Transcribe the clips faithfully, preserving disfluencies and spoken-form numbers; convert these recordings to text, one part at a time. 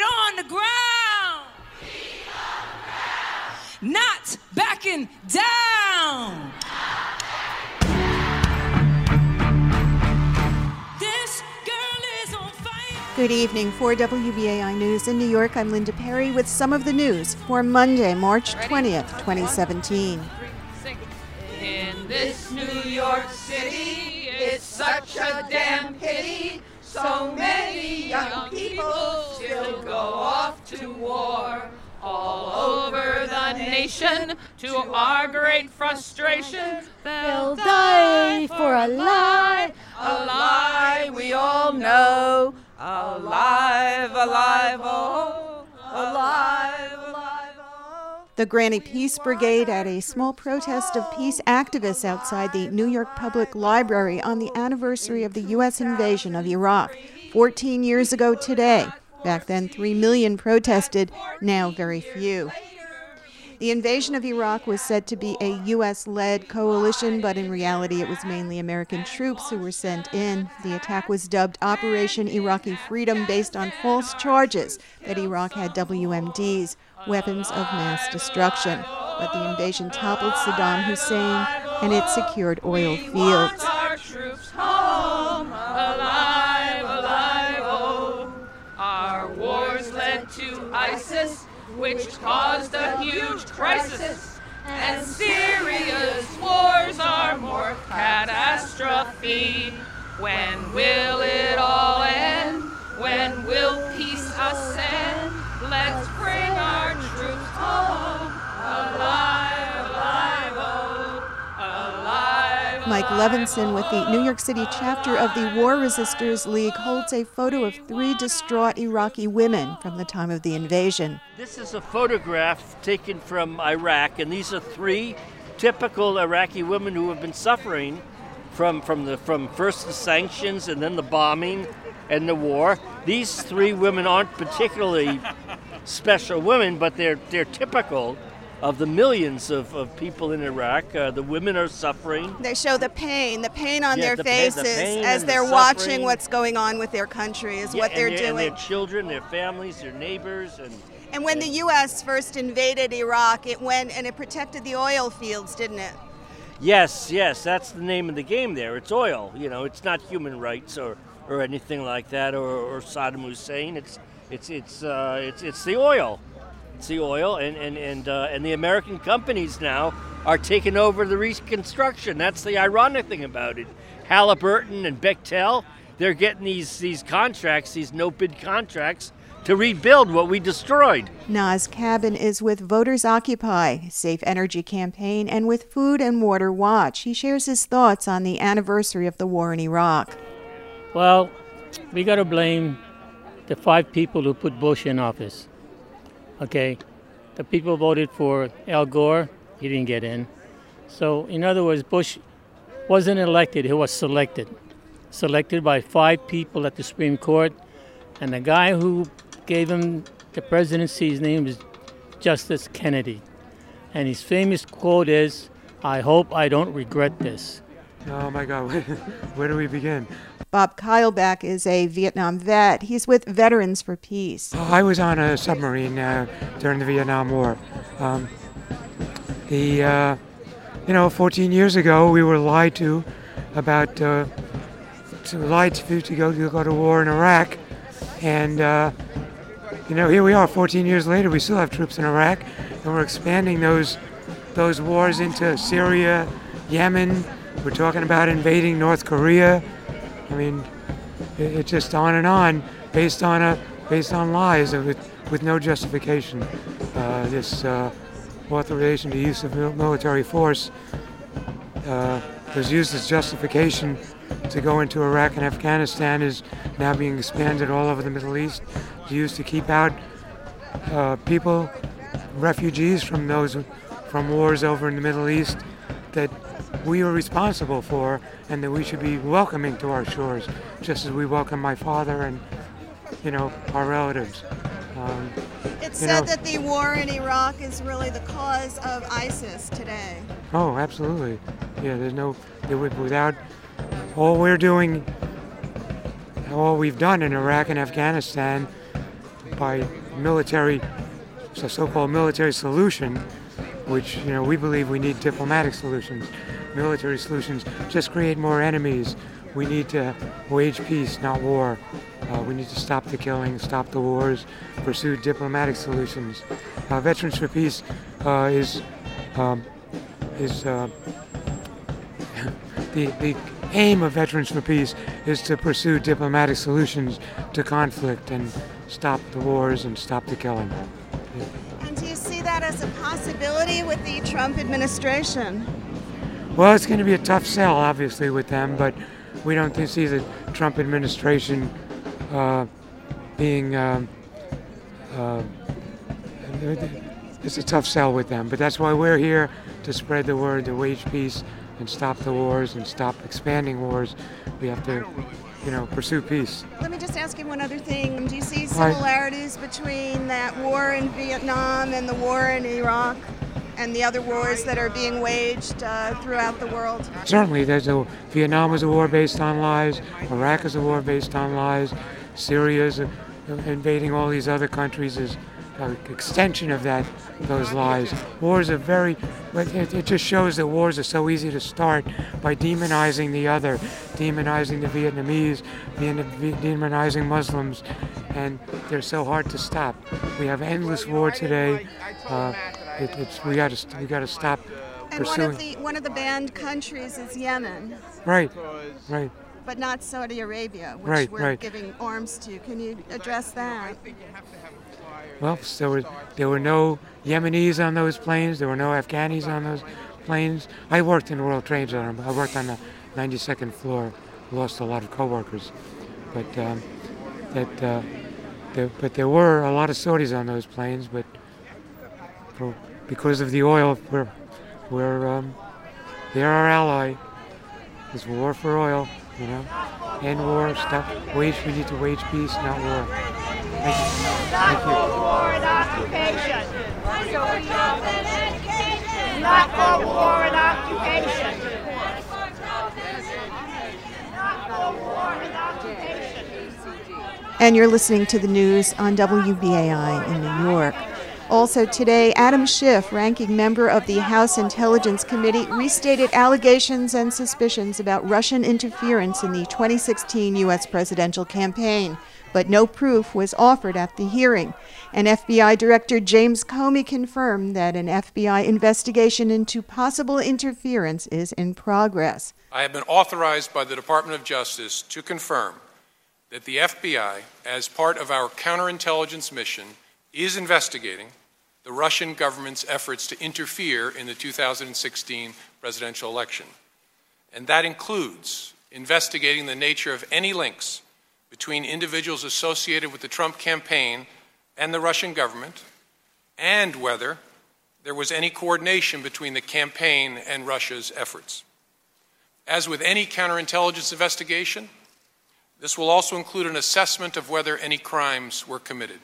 on the ground. Feet on the ground. Not backing down. This girl is on fire. Good evening. For W B A I News in New York, I'm Linda Perry with some of the news for Monday, March twentieth, twenty seventeen. In this New York City, it's such a damn pity. So many young people still go off to war. All over the nation, to our great frustration, they'll die for a lie, a lie we all know. Alive, alive, oh, alive, alive, oh. The Granny Peace Brigade had a small protest of peace activists outside the New York Public Library on the anniversary of the U S invasion of Iraq, fourteen years ago today. Back then, three million protested, now very few. The invasion of Iraq was said to be a U S-led coalition, but in reality it was mainly American troops who were sent in. The attack was dubbed Operation Iraqi Freedom based on false charges that Iraq had W M Ds, weapons of mass destruction. But the invasion toppled Saddam Hussein and it secured oil fields. Our troops home, alive, alive, oh. Our wars led to ISIS, which caused a huge crisis. And Syria's wars are more catastrophe. When will it all end? When will peace ascend? Let's bring our troops home, alive, alive, oh, alive. Mike Levinson with the New York City chapter of the War Resisters League holds a photo of three distraught Iraqi women from the time of the invasion. This is a photograph taken from Iraq, and these are three typical Iraqi women who have been suffering from from the from first the sanctions and then the bombing and the war. These three women aren't particularly special women, but they're they're typical of the millions of, of people in Iraq. Uh, the women are suffering. They show the pain, the pain on Yeah, their the pain- faces the pain as and the they're watching suffering. what's going on with their country, is Yeah, what they're and their, doing. And their children, their families, their neighbors. And, And when the U S first invaded Iraq, it went and it protected the oil fields, didn't it? Yes, yes, that's the name of the game there. It's oil. You know, it's not human rights or, or anything like that, or, or Saddam Hussein. It's it's it's uh, it's it's the oil. It's the oil, and and and uh, and the American companies now are taking over the reconstruction. That's the ironic thing about it. Halliburton and Bechtel, they're getting these these contracts, these no-bid contracts, to rebuild what we destroyed. Naz Cabin is with Voters Occupy, Safe Energy Campaign, and with Food and Water Watch. He shares his thoughts on the anniversary of the war in Iraq. Well, we got to blame the five people who put Bush in office. Okay, the people voted for Al Gore, he didn't get in. So, in other words, Bush wasn't elected, he was selected. Selected by five people at the Supreme Court, and the guy who gave him the presidency, his name is Justice Kennedy. And his famous quote is, "I hope I don't regret this." Oh my God, where do we begin? Bob Keilback is a Vietnam vet. He's with Veterans for Peace. I was on a submarine uh, during the Vietnam War. Um, the, uh, you know, fourteen years ago, we were lied to about, uh, to lied to, to go to go to war in Iraq, and uh, you know, here we are, fourteen years later. We still have troops in Iraq, and we're expanding those those wars into Syria, Yemen. We're talking about invading North Korea. I mean, it, it's just on and on, based on a based on lies with with no justification. Uh, this uh, authorization to use of mil- military force uh, was used as justification to go into Iraq and Afghanistan, is now being expanded all over the Middle East, used to keep out uh, people, refugees from those from wars over in the Middle East that we are responsible for, and that we should be welcoming to our shores, just as we welcome my father and, you know, our relatives. Um, It's you said know, that the war in Iraq is really the cause of ISIS today. Oh, absolutely. Yeah, there's no, there would, without all we're doing, all we've done in Iraq and Afghanistan, by military, so so-called military solution, which, you know, we believe we need diplomatic solutions. Military solutions just create more enemies. We need to wage peace, not war. Uh, we need to stop the killing, stop the wars, pursue diplomatic solutions. Uh, Veterans for Peace uh, is um, is uh, the the aim of Veterans for Peace is to pursue diplomatic solutions to conflict and stop the wars and stop the killing. Yeah. And do you see that as a possibility with the Trump administration? Well, it's going to be a tough sell, obviously, with them, but we don't see the Trump administration uh, being. Um, uh, it's a tough sell with them, but that's why we're here to spread the word, to wage peace, and stop the wars and stop expanding wars. We have to, you know, pursue peace. Let me just ask you one other thing. Do you see similarities right. between that war in Vietnam and the war in Iraq and the other wars that are being waged uh, throughout the world? Certainly. There's a Vietnam is a war based on lies. Iraq is a war based on lies. Syria is a, invading all these other countries is an extension of that, those lies. Wars are very, it, it just shows that wars are so easy to start by demonizing the other, demonizing the Vietnamese, demonizing Muslims, and they're so hard to stop. We have endless war today. Uh, it, it's we got to we got to stop and pursuing. one of the one of the banned countries is Yemen. Right, right. But not Saudi Arabia, which right, we're right. giving arms to. Can you address that? Well, there were, there were no Yemenis on those planes. There were no Afghanis on those planes. I worked in the World Trade Center. I worked on the ninety-second floor. Lost a lot of coworkers, but um, that uh, there, but there were a lot of Saudis on those planes. But for, because of the oil, we're we're um, they're our ally. It's war for oil, you know. End war, stop wage. We need to wage peace, not war. Thank you. Thank you. Not war and occupation. Not for war and occupation. Not for war and occupation. And you're listening to the news on W B A I in New York. Also today, Adam Schiff, ranking member of the House Intelligence Committee, restated allegations and suspicions about Russian interference in the twenty sixteen U S presidential campaign. But no proof was offered at the hearing. And F B I Director James Comey confirmed that an F B I investigation into possible interference is in progress. I have been authorized by the Department of Justice to confirm that the F B I, as part of our counterintelligence mission, is investigating the Russian government's efforts to interfere in the two thousand sixteen presidential election. And that includes investigating the nature of any links between individuals associated with the Trump campaign and the Russian government, and whether there was any coordination between the campaign and Russia's efforts. As with any counterintelligence investigation, this will also include an assessment of whether any crimes were committed.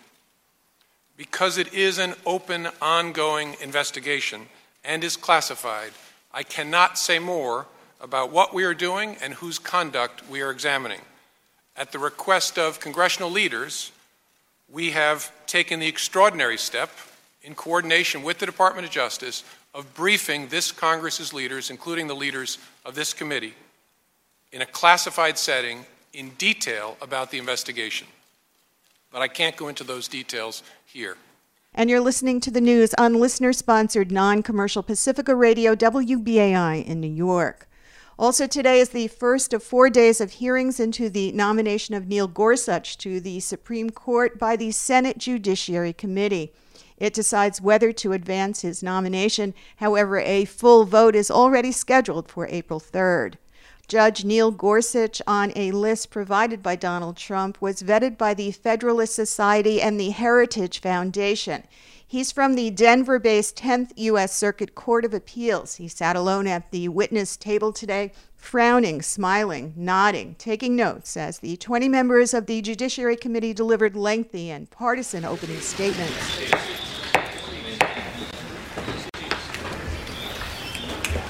Because it is an open, ongoing investigation and is classified, I cannot say more about what we are doing and whose conduct we are examining. At the request of congressional leaders, we have taken the extraordinary step, in coordination with the Department of Justice, of briefing this Congress's leaders, including the leaders of this committee, in a classified setting in detail about the investigation. But I can't go into those details here. And you're listening to the news on listener-sponsored non-commercial Pacifica Radio W B A I in New York. Also today is the first of four days of hearings into the nomination of Neil Gorsuch to the Supreme Court by the Senate Judiciary Committee. It decides whether to advance his nomination. However, a full vote is already scheduled for April third. Judge Neil Gorsuch, on a list provided by Donald Trump, was vetted by the Federalist Society and the Heritage Foundation. He's from the Denver-based tenth U S Circuit Court of Appeals. He sat alone at the witness table today, frowning, smiling, nodding, taking notes as the twenty members of the Judiciary Committee delivered lengthy and partisan opening statements.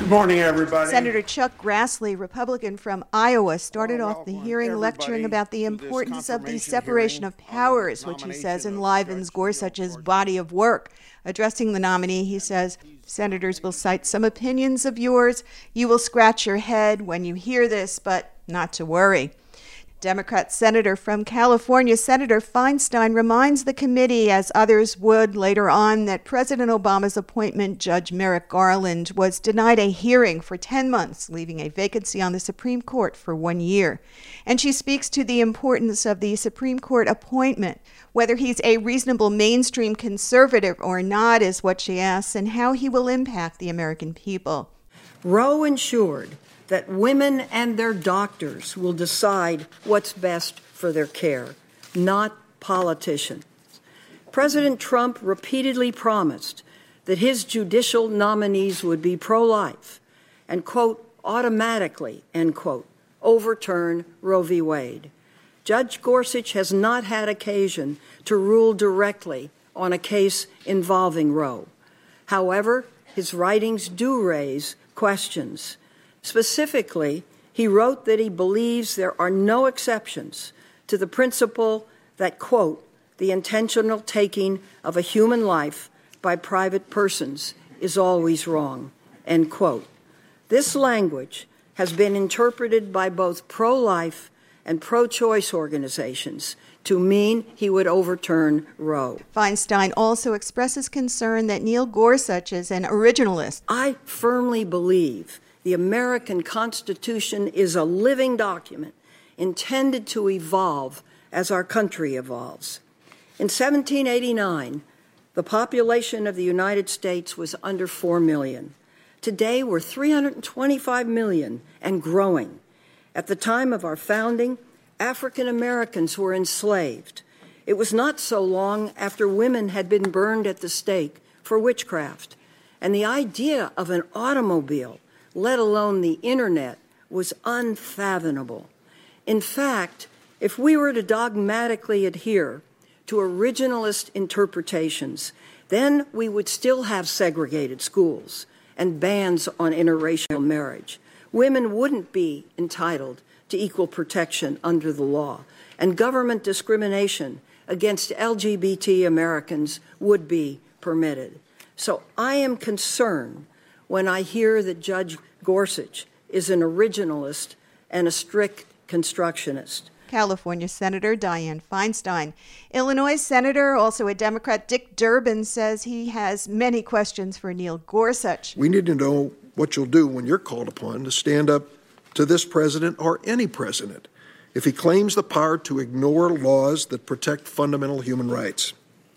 Good morning, everybody. Senator Chuck Grassley, Republican from Iowa, started off the hearing lecturing about the importance of the separation of powers, which he says enlivens Gorsuch's body of work. Addressing the nominee, he says, senators will cite some opinions of yours. You will scratch your head when you hear this, but not to worry. Democrat Senator from California, Senator Feinstein, reminds the committee, as others would later on, that President Obama's appointment, Judge Merrick Garland, was denied a hearing for ten months, leaving a vacancy on the Supreme Court for one year. And she speaks to the importance of the Supreme Court appointment. Whether he's a reasonable mainstream conservative or not is what she asks, and how he will impact the American people. Roe ensured that women and their doctors will decide what's best for their care, not politicians. President Trump repeatedly promised that his judicial nominees would be pro-life and, quote, automatically, end quote, overturn Roe v. Wade. Judge Gorsuch has not had occasion to rule directly on a case involving Roe. However, his writings do raise questions. Specifically, he wrote that he believes there are no exceptions to the principle that, quote, the intentional taking of a human life by private persons is always wrong, end quote. This language has been interpreted by both pro-life and pro-choice organizations to mean he would overturn Roe. Feinstein also expresses concern that Neil Gorsuch is an originalist. I firmly believe the American Constitution is a living document intended to evolve as our country evolves. In seventeen eighty-nine, the population of the United States was under four million. Today, we're three hundred twenty-five million and growing. At the time of our founding, African Americans were enslaved. It was not so long after women had been burned at the stake for witchcraft. And the idea of an automobile, let alone the internet, was unfathomable. In fact, if we were to dogmatically adhere to originalist interpretations, then we would still have segregated schools and bans on interracial marriage. Women wouldn't be entitled to equal protection under the law, and government discrimination against L G B T Americans would be permitted. So I am concerned when I hear that Judge Gorsuch is an originalist and a strict constructionist. California Senator Dianne Feinstein. Illinois Senator, also a Democrat, Dick Durbin, says he has many questions for Neil Gorsuch. We need to know what you'll do when you're called upon to stand up to this president or any president if he claims the power to ignore laws that protect fundamental human rights.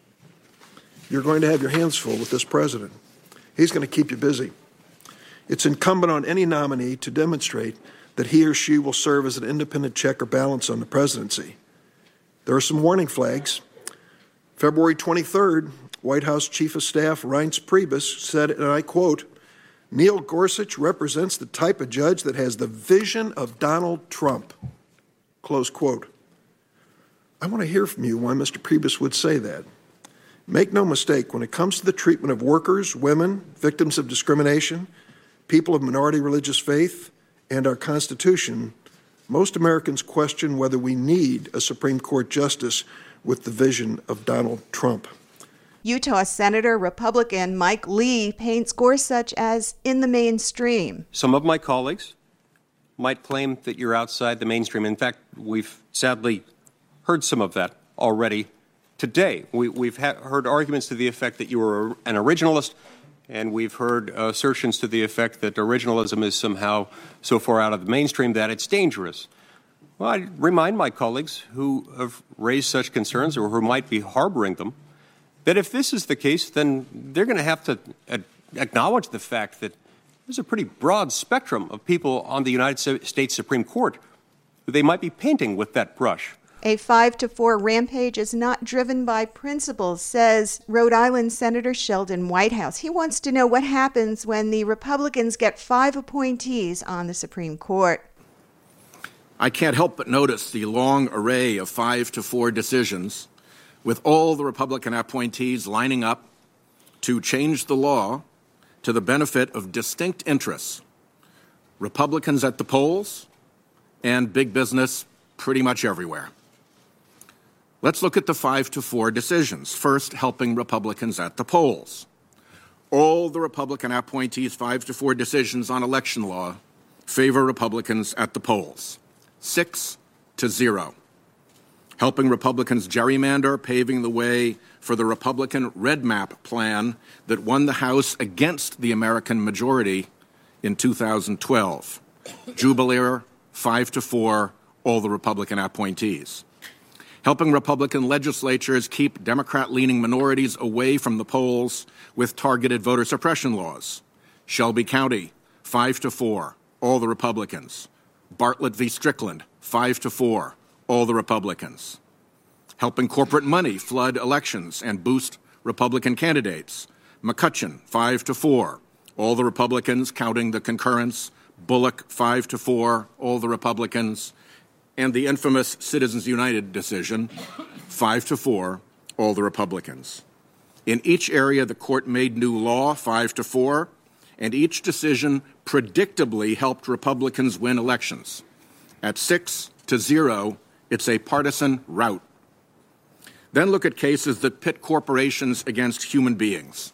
You're going to have your hands full with this president. He's going to keep you busy. It's incumbent on any nominee to demonstrate that he or she will serve as an independent check or balance on the presidency. There are some warning flags. February twenty-third, White House Chief of Staff Reince Priebus said, and I quote, "Neil Gorsuch represents the type of judge that has the vision of Donald Trump," close quote. I want to hear from you why Mister Priebus would say that. Make no mistake, when it comes to the treatment of workers, women, victims of discrimination, people of minority religious faith, and our Constitution, most Americans question whether we need a Supreme Court justice with the vision of Donald Trump. Utah Senator, Republican Mike Lee paints Gorsuch as in the mainstream. Some of my colleagues might claim that you're outside the mainstream. In fact, we've sadly heard some of that already today. We, we've ha- heard arguments to the effect that you were an originalist, and we've heard assertions to the effect that originalism is somehow so far out of the mainstream that it's dangerous. Well, I remind my colleagues who have raised such concerns or who might be harboring them that if this is the case, then they're going to have to uh, acknowledge the fact that there's a pretty broad spectrum of people on the United States Supreme Court who they might be painting with that brush. A five to four rampage is not driven by principles, says Rhode Island Senator Sheldon Whitehouse. He wants to know what happens when the Republicans get five appointees on the Supreme Court. I can't help but notice the long array of five to four decisions with all the Republican appointees lining up to change the law to the benefit of distinct interests, Republicans at the polls and big business pretty much everywhere. Let's look at the five to four decisions. First, helping Republicans at the polls. All the Republican appointees' five to four decisions on election law favor Republicans at the polls. Six to zero. Helping Republicans gerrymander, paving the way for the Republican Red Map plan that won the House against the American majority in two thousand twelve. Jubileer, five to four, all the Republican appointees. Helping Republican legislatures keep Democrat-leaning minorities away from the polls with targeted voter suppression laws. Shelby County, five to four, all the Republicans. Bartlett v. Strickland, five to four, all the Republicans. Helping corporate money flood elections and boost Republican candidates. McCutcheon, five to four, all the Republicans, counting the concurrence. Bullock, five to four, all the Republicans. And the infamous Citizens United decision, five to four, all the Republicans. In each area, the court made new law, five to four, and each decision predictably helped Republicans win elections. At six to zero, it's a partisan rout. Then look at cases that pit corporations against human beings.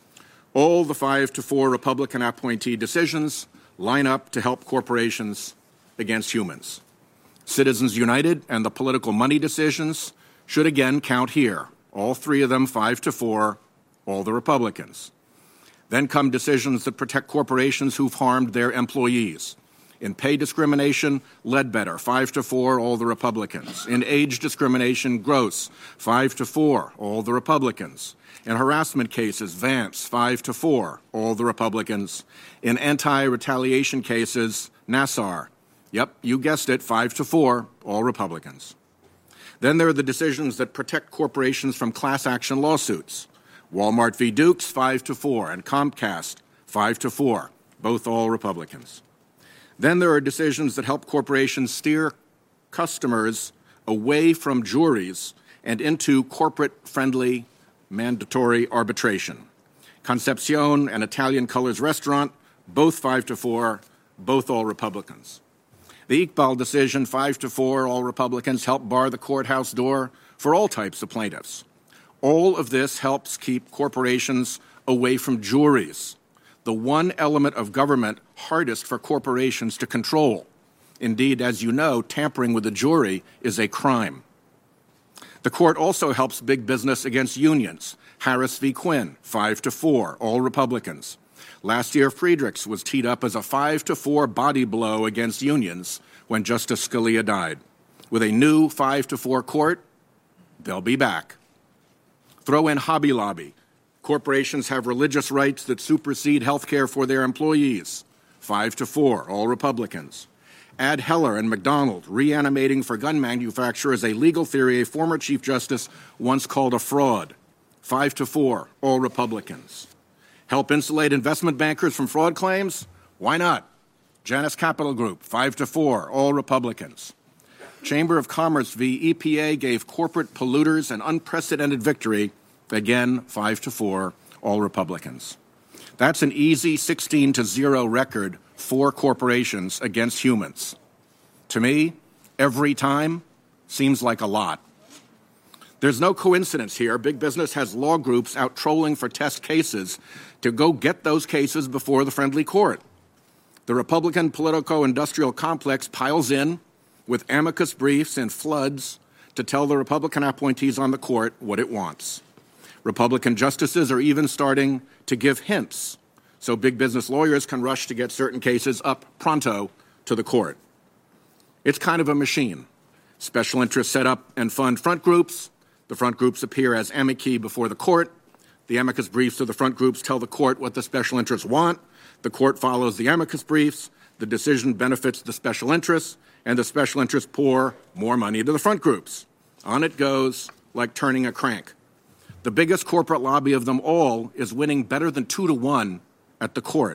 All the five to four Republican appointee decisions line up to help corporations against humans. Citizens United and the political money decisions should again count here. All three of them, five to four, all the Republicans. Then come decisions that protect corporations who've harmed their employees. In pay discrimination, Ledbetter, five to four, all the Republicans. In age discrimination, Gross, five to four, all the Republicans. In harassment cases, Vance, five to four, all the Republicans. In anti-retaliation cases, Nassar, yep, you guessed it, five to four, all Republicans. Then there are the decisions that protect corporations from class action lawsuits. Walmart v. Dukes, five to four, and Comcast, five to four, both all Republicans. Then there are decisions that help corporations steer customers away from juries and into corporate-friendly mandatory arbitration. Concepcion and Italian Colors Restaurant, both five to four, both all Republicans. The Iqbal decision, five to four, all Republicans, helped bar the courthouse door for all types of plaintiffs. All of this helps keep corporations away from juries, the one element of government hardest for corporations to control. Indeed, as you know, tampering with a jury is a crime. The court also helps big business against unions. Harris v. Quinn, five to four, all Republicans. Last year, Friedrichs was teed up as a five to four body blow against unions when Justice Scalia died. With a new five to four court, they'll be back. Throw in Hobby Lobby. Corporations have religious rights that supersede health care for their employees. Five to four, all Republicans. Add Heller and McDonald, reanimating for gun manufacturers a legal theory a former Chief Justice once called a fraud. Five to four, all Republicans. Help insulate investment bankers from fraud claims? Why not? Janus Capital Group, five to four, all Republicans. Chamber of Commerce v. E P A gave corporate polluters an unprecedented victory. Again, five to four, all Republicans. That's an easy sixteen to zero record for corporations against humans. To me, every time seems like a lot. There's no coincidence here. Big business has law groups out trolling for test cases to go get those cases before the friendly court. The Republican politico-industrial complex piles in with amicus briefs and floods to tell the Republican appointees on the court what it wants. Republican justices are even starting to give hints so big business lawyers can rush to get certain cases up pronto to the court. It's kind of a machine. Special interests set up and fund front groups. The front groups appear as amici before the court. The amicus briefs of the front groups tell the court what the special interests want. The court follows the amicus briefs. The decision benefits the special interests, and the special interests pour more money to the front groups. On it goes like turning a crank. The biggest corporate lobby of them all is winning better than two to one at the court.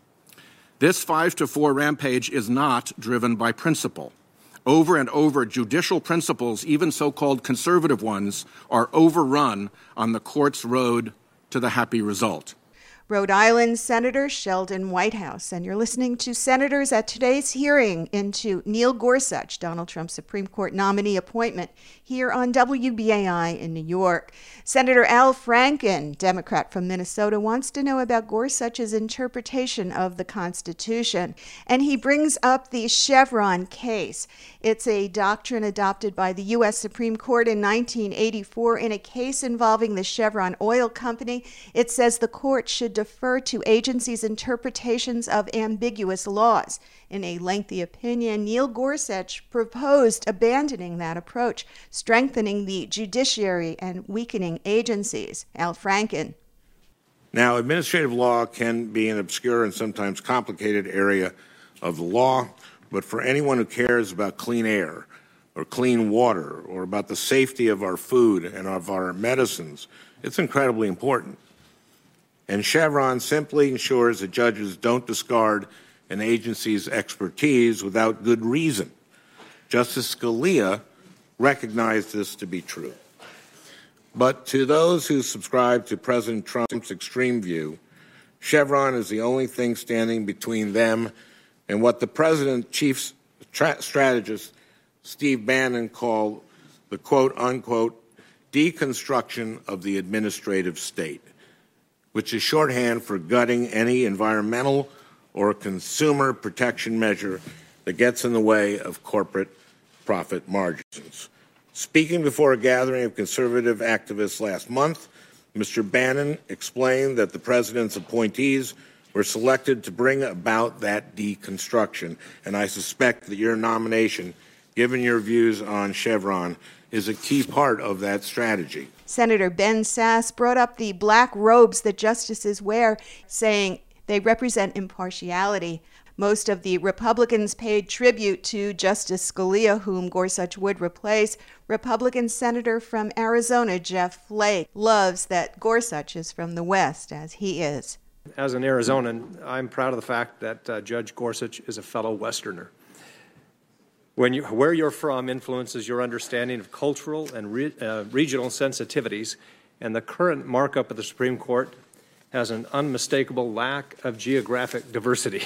This five to four rampage is not driven by principle. Over and over, judicial principles, even so-called conservative ones, are overrun on the court's road to the happy result. Rhode Island Senator Sheldon Whitehouse. And you're listening to senators at today's hearing into Neil Gorsuch, Donald Trump's Supreme Court nominee appointment, here on W B A I in New York. Senator Al Franken, Democrat from Minnesota, wants to know about Gorsuch's interpretation of the Constitution. And he brings up the Chevron case. It's a doctrine adopted by the U S Supreme Court in nineteen eighty-four in a case involving the Chevron oil company. It says the court should defer to agencies' interpretations of ambiguous laws. In a lengthy opinion, Neil Gorsuch proposed abandoning that approach, strengthening the judiciary and weakening agencies. Al Franken. Now, administrative law can be an obscure and sometimes complicated area of the law, but for anyone who cares about clean air or clean water or about the safety of our food and of our medicines, it's incredibly important. And Chevron simply ensures that judges don't discard an agency's expertise without good reason. Justice Scalia recognized this to be true. But to those who subscribe to President Trump's extreme view, Chevron is the only thing standing between them and what the President's chief tra- strategist, Steve Bannon, called the quote-unquote deconstruction of the administrative state, which is shorthand for gutting any environmental or consumer protection measure that gets in the way of corporate profit margins. Speaking before a gathering of conservative activists last month, Mister Bannon explained that the president's appointees were selected to bring about that deconstruction, and I suspect that your nomination, given your views on Chevron, is a key part of that strategy. Senator Ben Sasse brought up the black robes that justices wear, saying they represent impartiality. Most of the Republicans paid tribute to Justice Scalia, whom Gorsuch would replace. Republican Senator from Arizona, Jeff Flake, loves that Gorsuch is from the West, as he is. As an Arizonan, I'm proud of the fact that uh, Judge Gorsuch is a fellow Westerner. When you, where you're from influences your understanding of cultural and re, uh, regional sensitivities, and the current markup of the Supreme Court has an unmistakable lack of geographic diversity.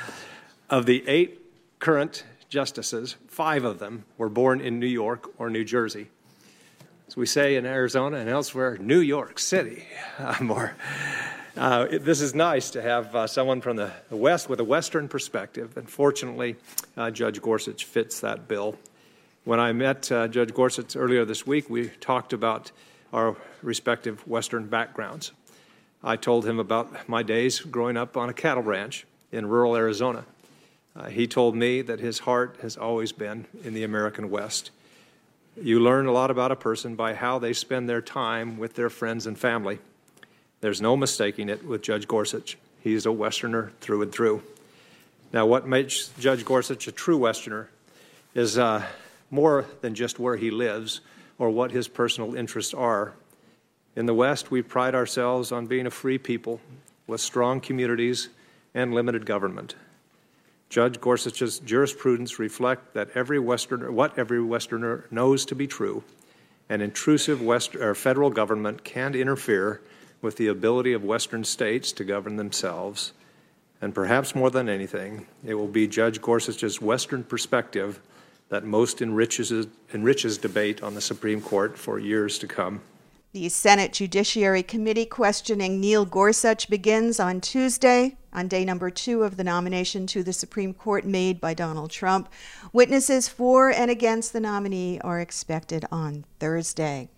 Of the eight current justices, five of them were born in New York or New Jersey. As we say in Arizona and elsewhere, New York City. Uh, more. Uh, it, this is nice to have uh, someone from the West with a Western perspective, and fortunately, uh, Judge Gorsuch fits that bill. When I met uh, Judge Gorsuch earlier this week, we talked about our respective Western backgrounds. I told him about my days growing up on a cattle ranch in rural Arizona. Uh, he told me that his heart has always been in the American West. You learn a lot about a person by how they spend their time with their friends and family. There's no mistaking it with Judge Gorsuch. He's a Westerner through and through. Now, what makes Judge Gorsuch a true Westerner is uh, more than just where he lives or what his personal interests are. In the West, we pride ourselves on being a free people with strong communities and limited government. Judge Gorsuch's jurisprudence reflect that every Westerner, what every Westerner knows to be true, an intrusive West, or federal government can't interfere with the ability of Western states to govern themselves. And perhaps more than anything, it will be Judge Gorsuch's Western perspective that most enriches, enriches debate on the Supreme Court for years to come. The Senate Judiciary Committee questioning Neil Gorsuch begins on Tuesday, on day number two of the nomination to the Supreme Court made by Donald Trump. Witnesses for and against the nominee are expected on Thursday.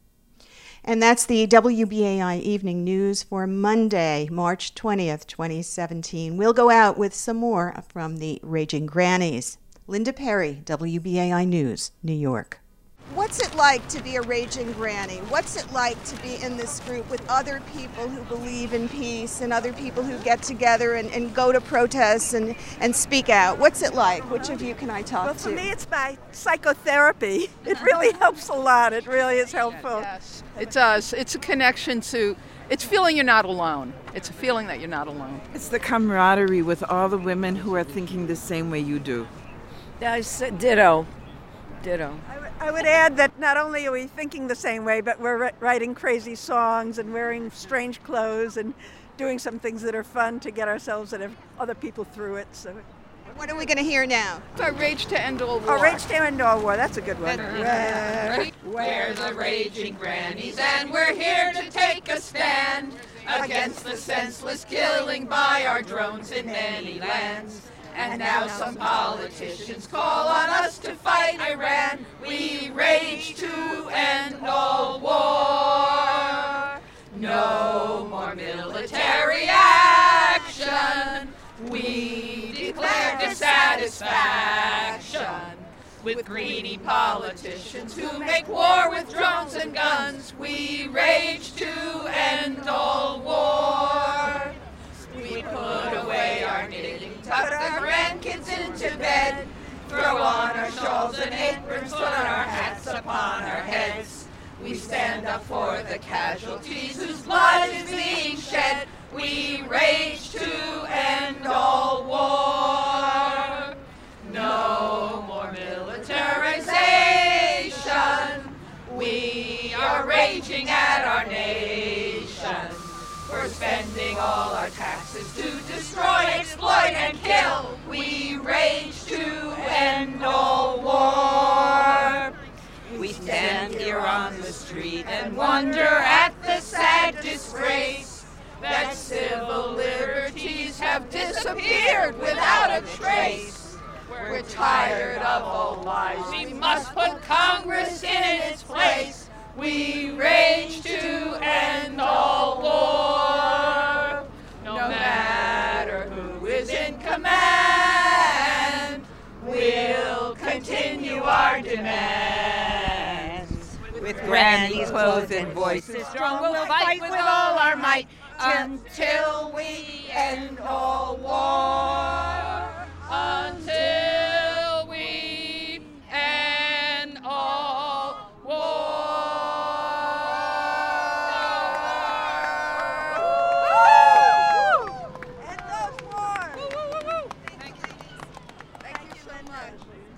And that's the W B A I Evening News for Monday, March twentieth, twenty seventeen. We'll go out with some more from the Raging Grannies. Linda Perry, W B A I News, New York. What's it like to be a raging granny? What's it like to be in this group with other people who believe in peace and other people who get together and, and go to protests and, and speak out? What's it like? Which of you can I talk well, to? For me, it's my psychotherapy. It really helps a lot. It really is helpful. Yes, it does. It's a connection to, it's feeling you're not alone. It's a feeling that you're not alone. It's the camaraderie with all the women who are thinking the same way you do. That's ditto. Ditto. I, I would add that not only are we thinking the same way, but we're writing crazy songs and wearing strange clothes and doing some things that are fun to get ourselves and other people through it. So, what are we going to hear now? It's our Rage to End All War. Oh, Rage to End All War. That's a good one. Right. We're the raging grannies, and we're here to take a stand against the senseless killing by our drones in many lands. And now some politicians call on us to fight Iran. We rage to end all war. No more military action. We declare dissatisfaction with greedy politicians who make war with drones and guns. We rage to end all war. We put away our knitting, tuck the grandkids into bed, throw on our shawls and aprons, put on our hats upon our heads. We stand up for the casualties whose blood is being shed. We rage to end all war. No more militarization. We are raging at our nation. We're spending all our taxes to destroy, exploit, and kill. We rage to end all war. We stand here on the street and wonder at the sad disgrace that civil liberties have disappeared without a trace. We're tired of all lies. We must put Congress in its place. We rage to end all war. No matter who is in command, we'll continue our demands. With grannies, clothes, and voices strong, we'll fight with all our might until we end all war. Until we end all war. End those wars. Thank you so much.